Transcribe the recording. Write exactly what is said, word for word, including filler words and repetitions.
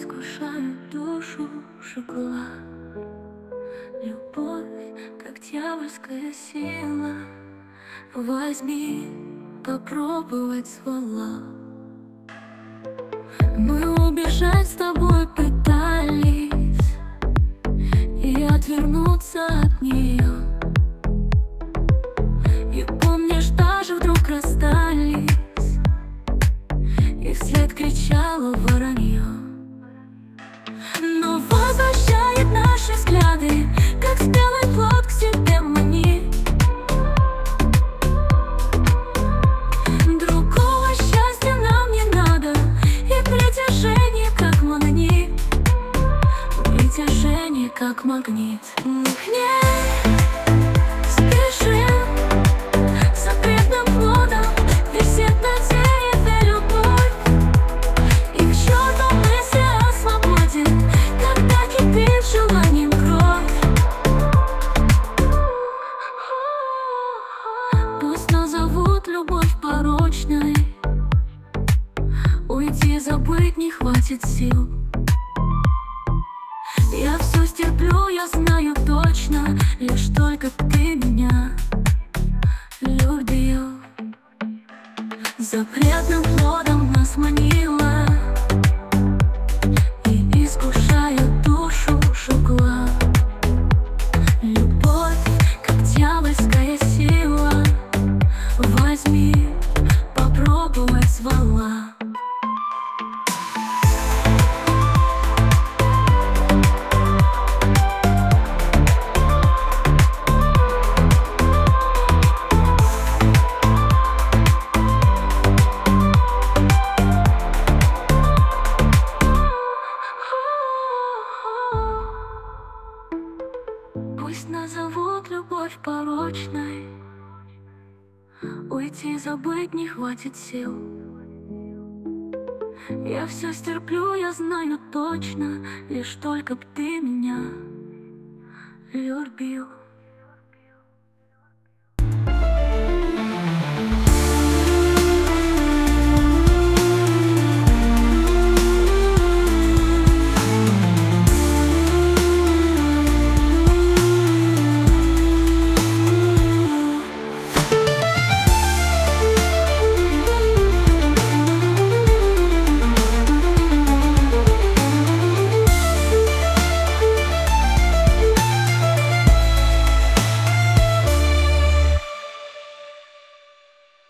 искушает душу шоколад. Любовь, как дьявольская сила, возьми, попробовать ствола. Мы убежать с тобой пытались и отвернуться от нее. И помнишь, даже вдруг расстались, и вслед кричала воронье. Но возвращает наши взгляды, как спелый плод к себе манит. Другого счастья нам не надо, и притяжение как магнит, притяжение как магнит. Мы к ней спешим, запретным плодом висит на дереве любовь. И к черту мысли о свободе, когда кипит желанием кровь. Пусть назовут любовь порочной, уйти, забыть не хватит сил. Я все стерплю, я знаю точно, лишь только ты меня любил. Запретным плодом нас манила и искушая душу жгла. Любовь, как дьявольская сила, возьми, попробовать звала. Пусть назовут любовь порочной, уйти, забыть не хватит сил. Я все стерплю, я знаю точно, лишь только б ты меня любил.